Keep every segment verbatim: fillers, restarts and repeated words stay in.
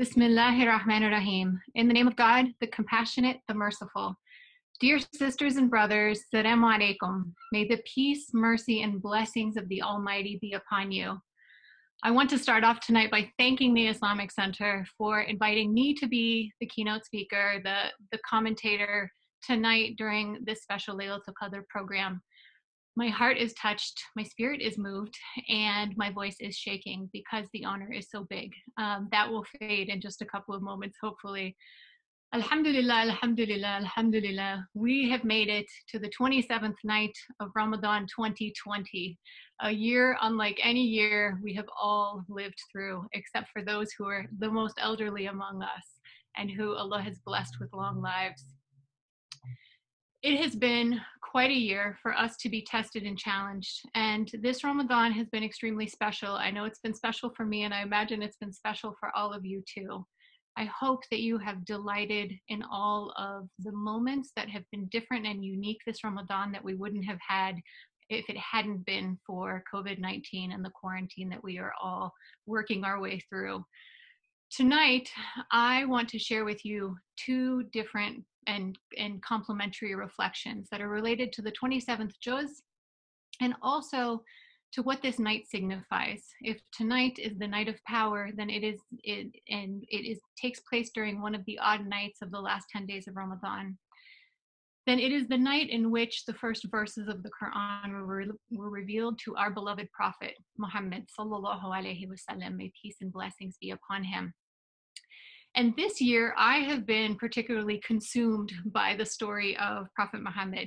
Bismillahir Rahmanir Rahim. In the name of God, the compassionate, the merciful. Dear sisters and brothers, Assalamu alaikum. May the peace, mercy, and blessings of the Almighty be upon you. I want to start off tonight by thanking the Islamic Center for inviting me to be the keynote speaker, the, the commentator tonight during this special Laylatul Qadr program. My heart is touched, my spirit is moved, and my voice is shaking because the honor is so big. Um, that will fade in just a couple of moments, hopefully. Alhamdulillah, alhamdulillah, alhamdulillah. We have made it to the twenty-seventh night of Ramadan twenty twenty, a year unlike any year we have all lived through, except for those who are the most elderly among us and who Allah has blessed with long lives. It has been quite a year for us to be tested and challenged, and this Ramadan has been extremely special. I know it's been special for me, and I imagine it's been special for all of you too. I hope that you have delighted in all of the moments that have been different and unique this Ramadan that we wouldn't have had if it hadn't been for COVID nineteen and the quarantine that we are all working our way through. Tonight, I want to share with you two different and, and complementary reflections that are related to the twenty-seventh juz and also to what this night signifies. If tonight is the night of power, then it is, it, and it is takes place during one of the odd nights of the last ten days of Ramadan. Then it is the night in which the first verses of the Quran were, re were revealed to our beloved Prophet, Muhammad sallallahu alaihi wasallam, may peace and blessings be upon him. And this year, I have been particularly consumed by the story of Prophet Muhammad.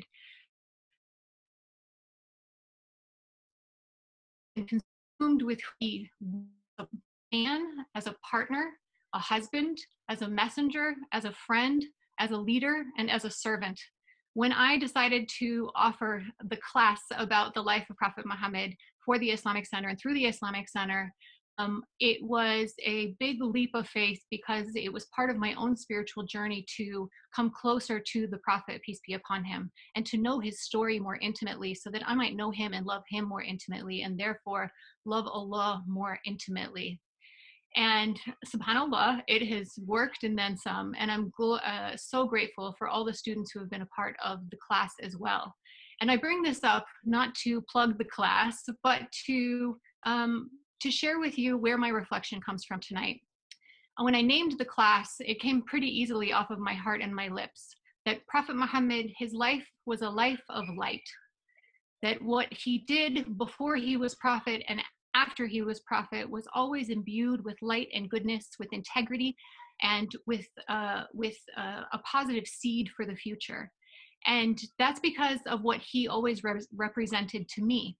And consumed with he, a man, as a partner, a husband, as a messenger, as a friend, as a leader, and as a servant. When I decided to offer the class about the life of Prophet Muhammad for the Islamic Center and through the Islamic Center, Um, it was a big leap of faith because it was part of my own spiritual journey to come closer to the Prophet, peace be upon him, and to know his story more intimately so that I might know him and love him more intimately and therefore love Allah more intimately. And subhanAllah, it has worked and then some, and I'm uh, so grateful for all the students who have been a part of the class as well. And I bring this up not to plug the class, but to um, to share with you where my reflection comes from tonight. When I named the class, it came pretty easily off of my heart and my lips, that Prophet Muhammad, his life was a life of light, that what he did before he was prophet and after he was prophet was always imbued with light and goodness, with integrity, and with, uh, with uh, a positive seed for the future. And that's because of what he always re represented to me.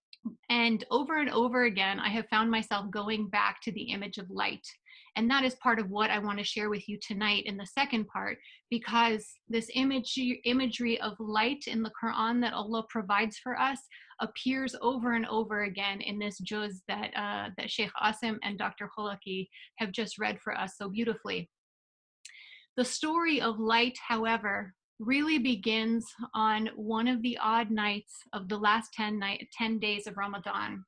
And over and over again, I have found myself going back to the image of light. And that is part of what I want to share with you tonight in the second part, because this image, imagery of light in the Quran that Allah provides for us appears over and over again in this juz that, uh, that Sheikh Asim and Doctor Kholaki have just read for us so beautifully. The story of light, however, really begins on one of the odd nights of the last ten, night, ten days of Ramadan,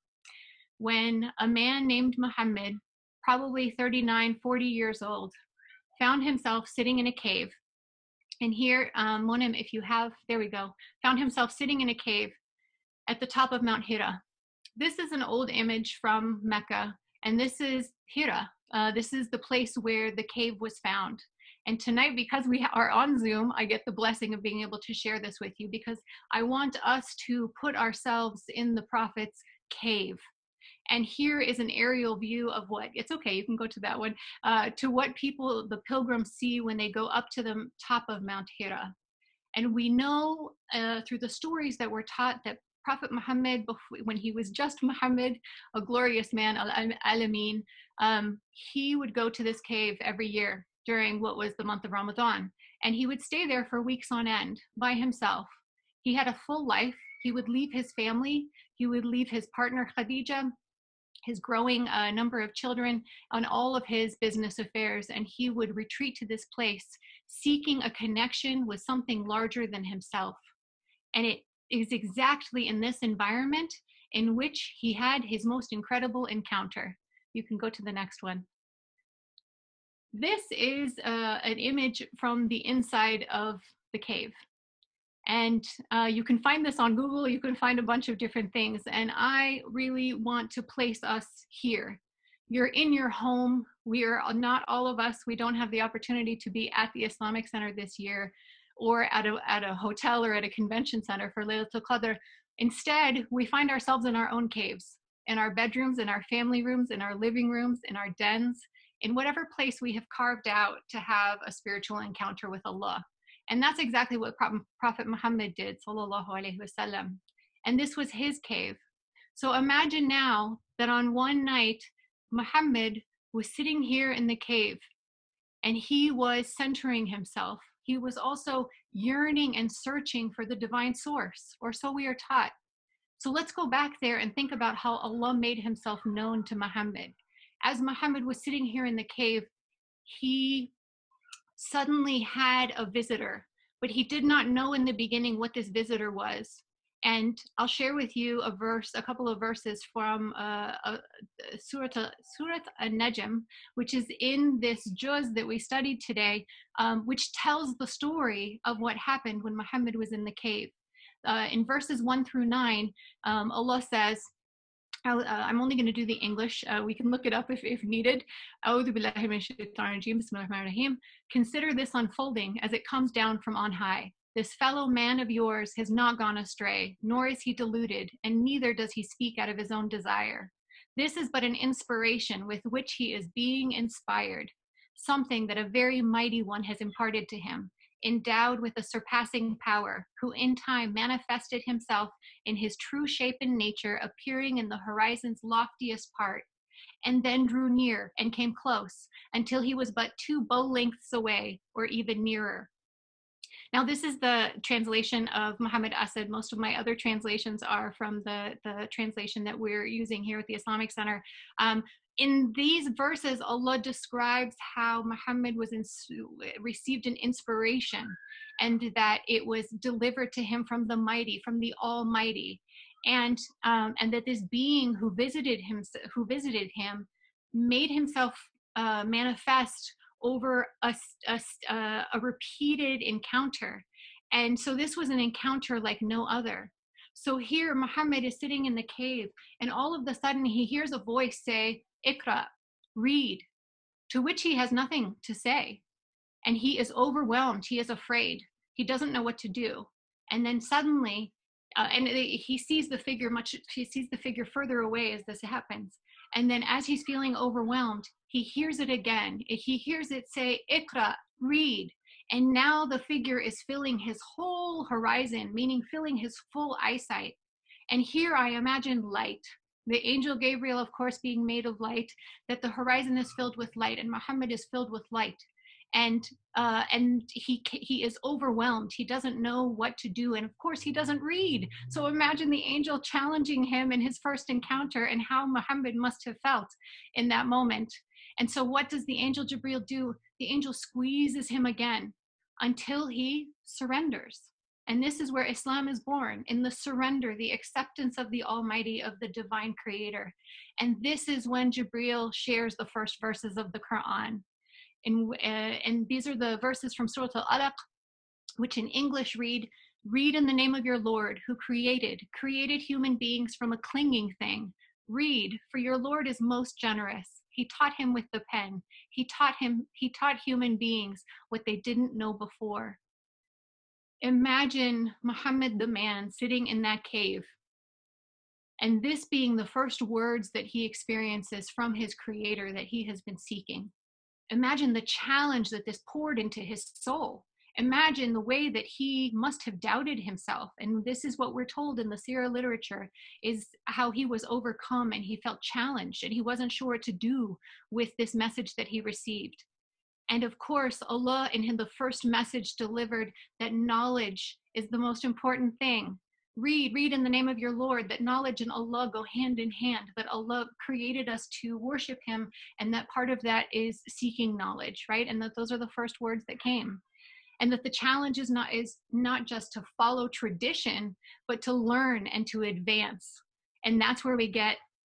when a man named Muhammad, probably thirty-nine, forty years old, found himself sitting in a cave. And here, um, Monim, if you have, there we go, found himself sitting in a cave at the top of Mount Hira. This is an old image from Mecca, and this is Hira. Uh, this is the place where the cave was found. And tonight, because we are on Zoom, I get the blessing of being able to share this with you because I want us to put ourselves in the Prophet's cave. And here is an aerial view of what, it's okay, you can go to that one, uh, to what people, the pilgrims see when they go up to the top of Mount Hira. And we know uh, through the stories that we're taught that Prophet Muhammad, when he was just Muhammad, a glorious man, al-Alamin, um, he would go to this cave every year during what was the month of Ramadan. And he would stay there for weeks on end by himself. He had a full life. He would leave his family. He would leave his partner Khadija, his growing uh, number of children, on all of his business affairs. And he would retreat to this place seeking a connection with something larger than himself. And it is exactly in this environment in which he had his most incredible encounter. You can go to the next one. This is uh, an image from the inside of the cave. And uh, you can find this on Google, you can find a bunch of different things. And I really want to place us here. You're in your home. We are not all of us, we don't have the opportunity to be at the Islamic Center this year or at a, at a hotel or at a convention center for Laylatul Qadr. Instead, we find ourselves in our own caves, in our bedrooms, in our family rooms, in our living rooms, in our dens, in whatever place we have carved out to have a spiritual encounter with Allah. And that's exactly what Prophet Muhammad did, sallallahu alaihi wasallam. And this was his cave. So imagine now that on one night, Muhammad was sitting here in the cave and he was centering himself. He was also yearning and searching for the divine source, or so we are taught. So let's go back there and think about how Allah made himself known to Muhammad. As Muhammad was sitting here in the cave, he suddenly had a visitor, but he did not know in the beginning what this visitor was. And I'll share with you a verse, a couple of verses from uh, uh, Surat, Surat An-Najm, which is in this juz that we studied today, um, which tells the story of what happened when Muhammad was in the cave. Uh, in verses one through nine, um, Allah says, Uh, I'm only going to do the English. Uh, we can look it up if, if needed. Consider this unfolding as it comes down from on high. This fellow man of yours has not gone astray, nor is he deluded, and neither does he speak out of his own desire. This is but an inspiration with which he is being inspired, something that a very mighty one has imparted to him, endowed with a surpassing power, who in time manifested himself in his true shape and nature, appearing in the horizon's loftiest part, and then drew near and came close until he was but two bow lengths away, or even nearer. Now, this is the translation of Muhammad Asad. Most of my other translations are from the, the translation that we're using here at the Islamic Center. Um, in these verses, Allah describes how Muhammad was in, received an inspiration, and that it was delivered to him from the mighty, from the Almighty, and um, and that this being who visited him, who visited him, made himself uh, manifest over a, a, a repeated encounter. And so this was an encounter like no other. So here Muhammad is sitting in the cave, and all of a sudden he hears a voice say, "Iqra, read," to which he has nothing to say. And he is overwhelmed, he is afraid, he doesn't know what to do. And then suddenly, uh, and he sees the figure much, he sees the figure further away as this happens. And then as he's feeling overwhelmed, he hears it again. He hears it say, "Iqra, read." And now the figure is filling his whole horizon, meaning filling his full eyesight. And here I imagine light. The angel Gabriel, of course, being made of light, that the horizon is filled with light, and Muhammad is filled with light. And uh, and he he is overwhelmed. He doesn't know what to do, and of course he doesn't read. So imagine the angel challenging him in his first encounter, and how Muhammad must have felt in that moment. And so what does the angel Jibril do? The angel squeezes him again until he surrenders. And this is where Islam is born, in the surrender, the acceptance of the Almighty, of the divine creator. And this is when Jibril shares the first verses of the Quran. And, uh, and these are the verses from Surah Al-Alaq, which in English read, "Read in the name of your Lord, who created, created human beings from a clinging thing. Read, for your Lord is most generous. He taught him with the pen. He taught him, he taught human beings what they didn't know before." Imagine Muhammad the man sitting in that cave, and this being the first words that he experiences from his creator that he has been seeking. Imagine the challenge that this poured into his soul. Imagine the way that he must have doubted himself. And this is what we're told in the Sirah literature, is how he was overcome and he felt challenged and he wasn't sure what to do with this message that he received. And of course, Allah in the first message delivered that knowledge is the most important thing. Read, read in the name of your Lord, that knowledge and Allah go hand in hand, that Allah created us to worship him, and that part of that is seeking knowledge, right? And that those are the first words that came. And that the challenge is not, is not just to follow tradition, but to learn and to advance. And that's where we get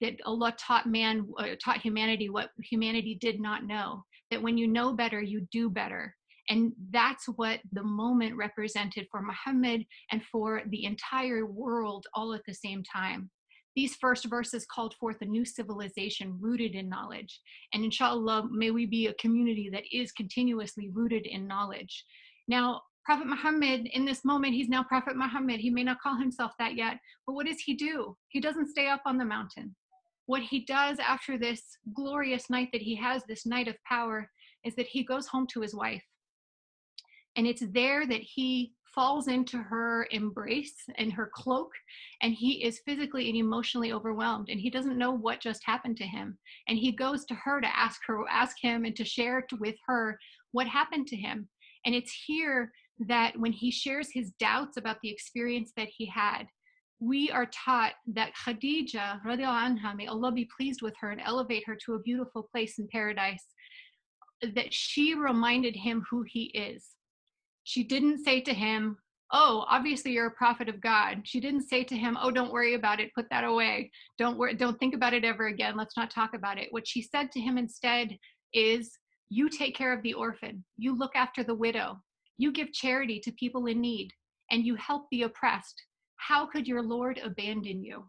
that Allah taught man, uh, taught humanity what humanity did not know, that when you know better, you do better. And that's what the moment represented for Muhammad and for the entire world all at the same time. These first verses called forth a new civilization rooted in knowledge. And inshallah, may we be a community that is continuously rooted in knowledge. Now, Prophet Muhammad, in this moment, he's now Prophet Muhammad. He may not call himself that yet, but what does he do? He doesn't stay up on the mountain. What he does after this glorious night that he has, this night of power, is that he goes home to his wife. And it's there that he falls into her embrace and her cloak, and he is physically and emotionally overwhelmed, and he doesn't know what just happened to him. And he goes to her to ask her, ask him and to share with her what happened to him. And it's here that when he shares his doubts about the experience that he had, we are taught that Khadija, radiallahu anha, may Allah be pleased with her and elevate her to a beautiful place in paradise, that she reminded him who he is. She didn't say to him, oh, obviously you're a prophet of God. She didn't say to him, oh, don't worry about it, put that away. Don't worry, don't think about it ever again. Let's not talk about it. What she said to him instead is, you take care of the orphan, you look after the widow, you give charity to people in need, and you help the oppressed. How could your Lord abandon you?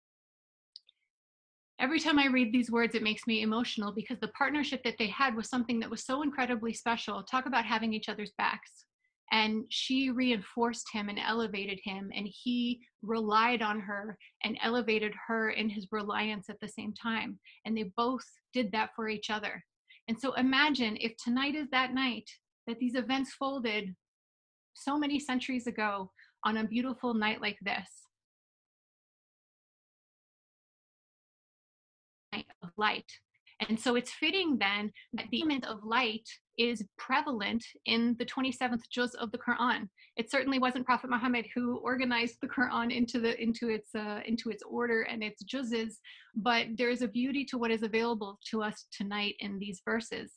Every time I read these words, it makes me emotional, because the partnership that they had was something that was so incredibly special. Talk about having each other's backs. And she reinforced him and elevated him, and he relied on her and elevated her in his reliance at the same time. And they both did that for each other. And so imagine if tonight is that night that these events folded so many centuries ago on a beautiful night like this. Night of light. And so it's fitting then that the element of light is prevalent in the twenty-seventh juz of the Quran. It certainly wasn't Prophet Muhammad who organized the Quran into the into its uh, into its order and its juzes, but there is a beauty to what is available to us tonight in these verses.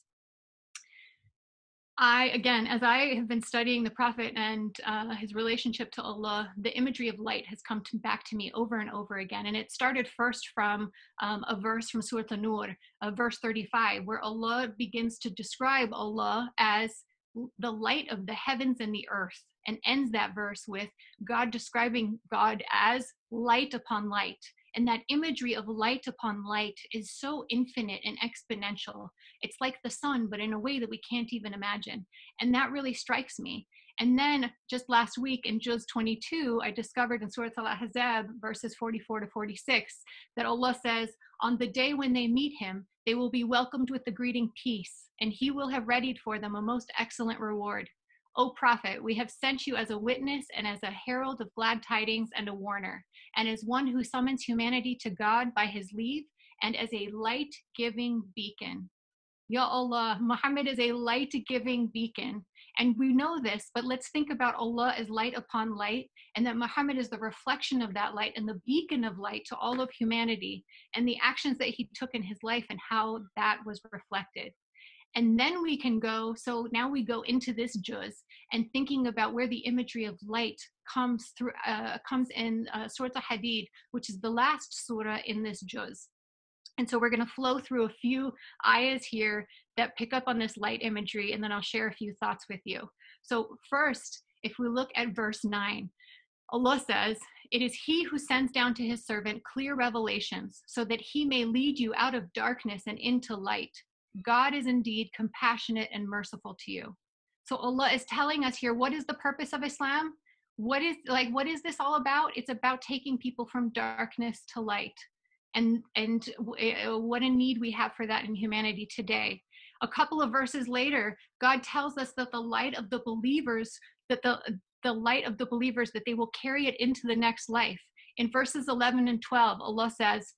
I, again, as I have been studying the Prophet and uh, his relationship to Allah, the imagery of light has come to, back to me over and over again. And it started first from um, a verse from Surah An-Nur, uh, verse thirty-five, where Allah begins to describe Allah as the light of the heavens and the earth, and ends that verse with God describing God as light upon light. And that imagery of light upon light is so infinite and exponential. It's like the sun, but in a way that we can't even imagine. And that really strikes me. And then just last week in Juz twenty-two, I discovered in Surah Al-Ahzab, verses forty-four to forty-six, that Allah says, on the day when they meet him, they will be welcomed with the greeting peace, and he will have readied for them a most excellent reward. O Prophet, we have sent you as a witness and as a herald of glad tidings and a warner, and as one who summons humanity to God by his leave, and as a light-giving beacon. Ya Allah, Muhammad is a light-giving beacon. And we know this, but let's think about Allah as light upon light, and that Muhammad is the reflection of that light and the beacon of light to all of humanity, and the actions that he took in his life and how that was reflected. And then we can go, so now we go into this juz and thinking about where the imagery of light comes through, uh, comes in uh, Surah Al-Hadid, which is the last surah in this juz. And so we're going to flow through a few ayahs here that pick up on this light imagery, and then I'll share a few thoughts with you. So first, if we look at verse nine, Allah says, it is he who sends down to his servant clear revelations so that he may lead you out of darkness and into light. God is indeed compassionate and merciful to you. So Allah is telling us here, what is the purpose of Islam? What is like, what is this all about? It's about taking people from darkness to light. And, and what a need we have for that in humanity today. A couple of verses later, God tells us that the light of the believers, that the, the light of the believers, that they will carry it into the next life. In verses eleven and twelve, Allah says,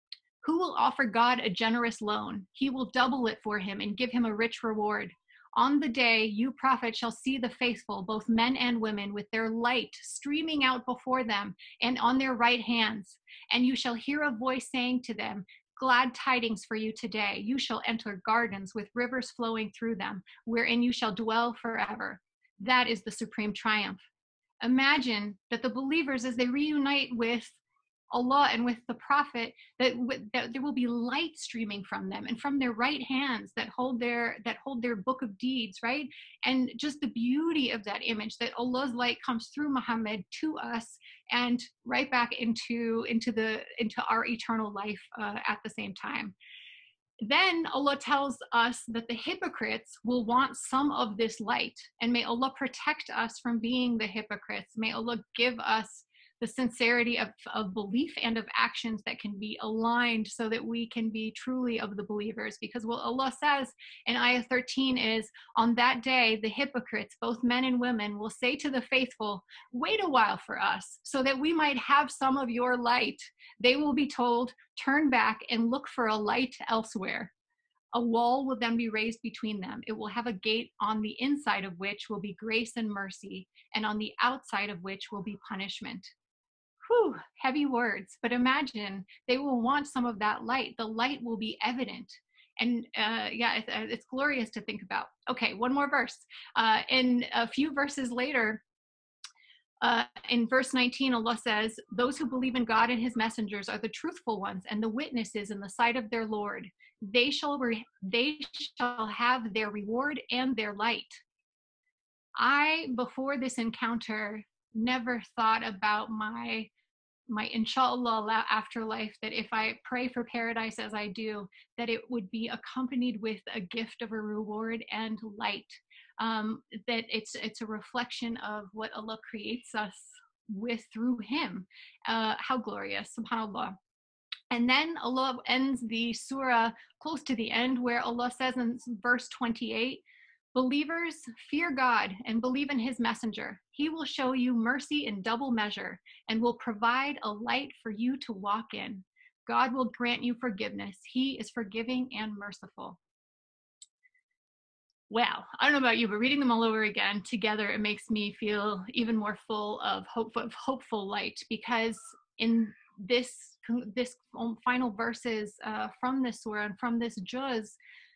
who will offer God a generous loan? He will double it for him and give him a rich reward. On the day, you, Prophet, shall see the faithful, both men and women, with their light streaming out before them and on their right hands. And you shall hear a voice saying to them, glad tidings for you today. You shall enter gardens with rivers flowing through them, wherein you shall dwell forever. That is the supreme triumph. Imagine that the believers, as they reunite with Allah and with the Prophet, that, that there will be light streaming from them and from their right hands that hold their that hold their book of deeds, right? And just the beauty of that image, that Allah's light comes through Muhammad to us and right back into into the into our eternal life uh, at the same time. Then Allah tells us that the hypocrites will want some of this light, and may Allah protect us from being the hypocrites. May Allah give us the sincerity of, of belief and of actions that can be aligned so that we can be truly of the believers. Because what Allah says in ayah thirteen is, on that day, the hypocrites, both men and women, will say to the faithful, wait a while for us so that we might have some of your light. They will be told, turn back and look for a light elsewhere. A wall will then be raised between them. It will have a gate on the inside of which will be grace and mercy, and on the outside of which will be punishment. Whew, heavy words, but imagine they will want some of that light. The light will be evident. And uh, yeah, it's, it's glorious to think about. Okay, one more verse. Uh, and a few verses later, uh, in verse nineteen, Allah says, those who believe in God and his messengers are the truthful ones and the witnesses in the sight of their Lord. They shall, re- they shall have their reward and their light. I, before this encounter, never thought about my my inshallah afterlife, that if I pray for paradise as I do, that it would be accompanied with a gift of a reward and light. Um, that it's it's a reflection of what Allah creates us with through him. Uh, how glorious, subhanAllah. And then Allah ends the surah close to the end, where Allah says in verse twenty-eight, believers, fear God and believe in his messenger. He will show you mercy in double measure and will provide a light for you to walk in. God will grant you forgiveness. He is forgiving and merciful. Wow, I don't know about you, but reading them all over again together, it makes me feel even more full of hope, of hopeful light, because in this this final verses uh, from this surah and from this juz,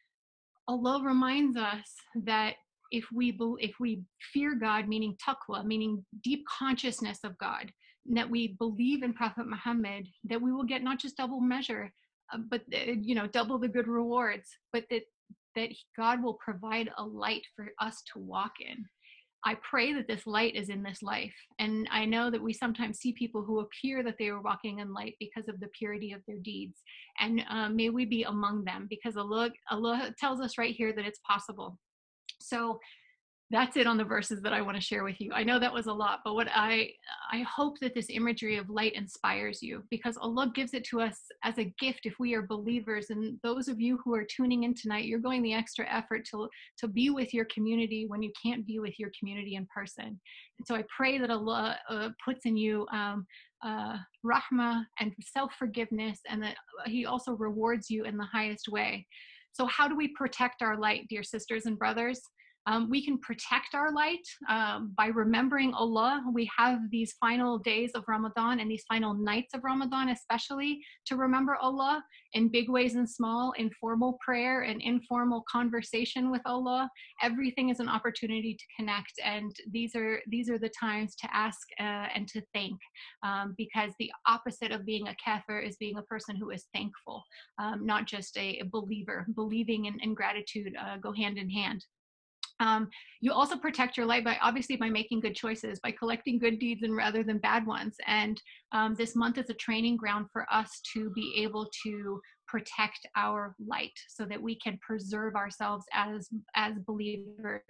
Allah reminds us that if we if we fear God, meaning taqwa, meaning deep consciousness of God, and that we believe in Prophet Muhammad, that we will get not just double measure, uh, but uh, you know, double the good rewards, but that that God will provide a light for us to walk in. I pray that this light is in this life. And I know that we sometimes see people who appear that they are walking in light because of the purity of their deeds. And uh, may we be among them, because Allah, Allah tells us right here that it's possible. So that's it on the verses that I want to share with you. I know that was a lot, but what I I hope that this imagery of light inspires you, because Allah gives it to us as a gift if we are believers. And those of you who are tuning in tonight, you're going the extra effort to to be with your community when you can't be with your community in person. And so I pray that Allah uh, puts in you um, uh, rahmah and self-forgiveness, and that he also rewards you in the highest way. So how do we protect our light, dear sisters and brothers? Um, we can protect our light um, by remembering Allah. We have these final days of Ramadan and these final nights of Ramadan, especially to remember Allah in big ways and small, in formal prayer and informal conversation with Allah. Everything is an opportunity to connect, and these are these are the times to ask uh, and to thank, um, because the opposite of being a kafir is being a person who is thankful, um, not just a, a believer. Believing and, and gratitude uh, go hand in hand. Um, you also protect your light by obviously by making good choices, by collecting good deeds and rather than bad ones. And um, this month is a training ground for us to be able to protect our light so that we can preserve ourselves as as believers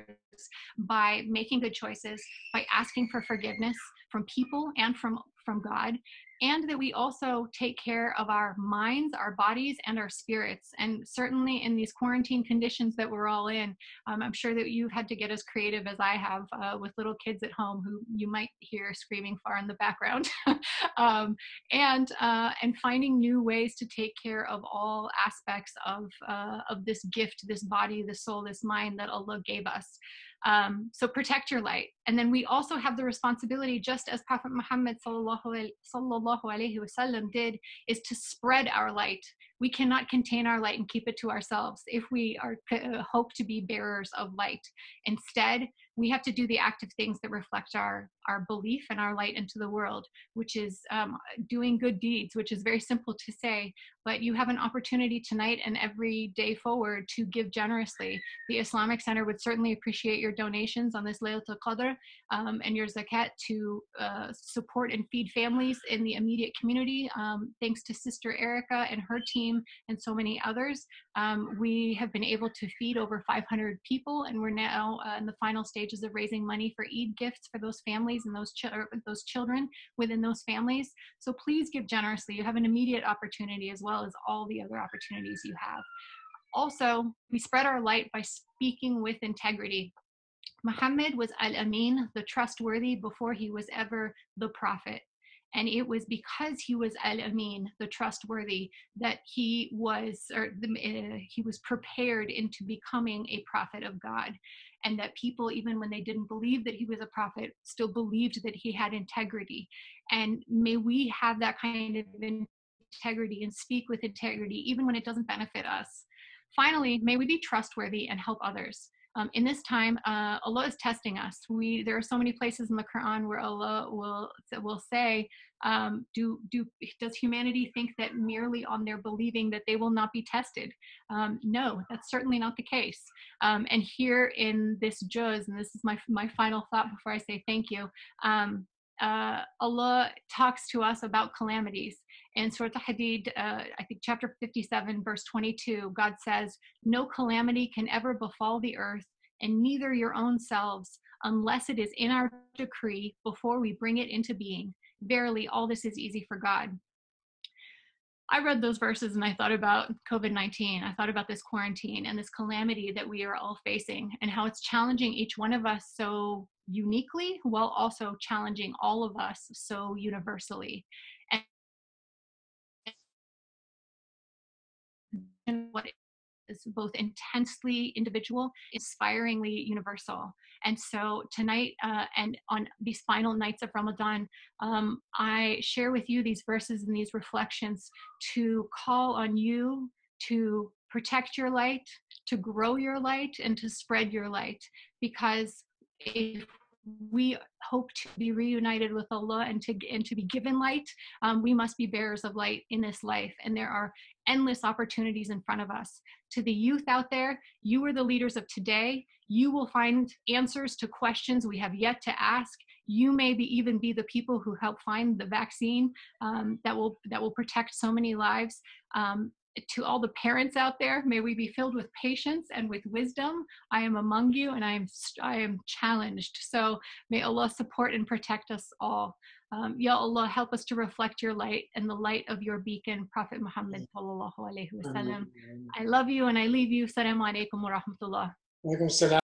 by making good choices, by asking for forgiveness from people and from from God, and that we also take care of our minds, our bodies, and our spirits. And certainly in these quarantine conditions that we're all in, um, I'm sure that you've had to get as creative as I have uh, with little kids at home who you might hear screaming far in the background, um, and uh, and finding new ways to take care of all aspects of uh, of this gift, this body, this soul, this mind that Allah gave us. Um, so protect your light. And then we also have the responsibility, just as Prophet Muhammad sallallahu alaihi wasallam did, is to spread our light. We cannot contain our light and keep it to ourselves if we are uh, hope to be bearers of light. Instead, we have to do the active things that reflect our our belief and our light into the world, which is um, doing good deeds, which is very simple to say, but you have an opportunity tonight and every day forward to give generously. The Islamic Center would certainly appreciate your donations on this Laylatul Qadr um, and your zakat to uh, support and feed families in the immediate community. Um, thanks to Sister Erica and her team and so many others, um, we have been able to feed over five hundred people, and we're now uh, in the final stages of raising money for Eid gifts for those families and those, ch those children within those families. So please give generously. You have an immediate opportunity as well as all the other opportunities you have. Also, we spread our light by speaking with integrity. Muhammad was Al-Amin, the trustworthy, before he was ever the prophet. And it was because he was Al-Amin, the trustworthy, that he was, or the, uh, he was prepared into becoming a prophet of God. And that people, even when they didn't believe that he was a prophet, still believed that he had integrity. And may we have that kind of integrity and speak with integrity, even when it doesn't benefit us. Finally, may we be trustworthy and help others. Um, in this time, uh, Allah is testing us. We, there are so many places in the Quran where Allah will, will say, um, do, do, does humanity think that merely on their believing that they will not be tested? Um, no, that's certainly not the case. Um, and here in this juz, and this is my, my final thought before I say thank you, um, uh, Allah talks to us about calamities. In Surah Al-Hadid, uh, I think chapter fifty-seven, verse twenty-two, God says, no calamity can ever befall the earth, and neither your own selves, unless it is in our decree before we bring it into being. Verily, all this is easy for God. I read those verses and I thought about COVID nineteen. I thought about this quarantine and this calamity that we are all facing and how it's challenging each one of us so uniquely while also challenging all of us so universally. And what is both intensely individual, inspiringly universal. And so tonight uh, and on these final nights of Ramadan, um, I share with you these verses and these reflections to call on you to protect your light, to grow your light, and to spread your light. Because if we hope to be reunited with Allah and to, and to be given light, um, we must be bearers of light in this life. And there are endless opportunities in front of us. To the youth out there, you are the leaders of today. You will find answers to questions we have yet to ask. You may be, even be the people who help find the vaccine um, that will that will protect so many lives. Um, to all the parents out there, may we be filled with patience and with wisdom. I am among you and I am, I am challenged. So may Allah support and protect us all. Um, Ya Allah, help us to reflect your light and the light of your beacon, Prophet Muhammad sallallahu alaihi wasallam. I love you and I leave you. Assalamu alaikum wa rahmatullah.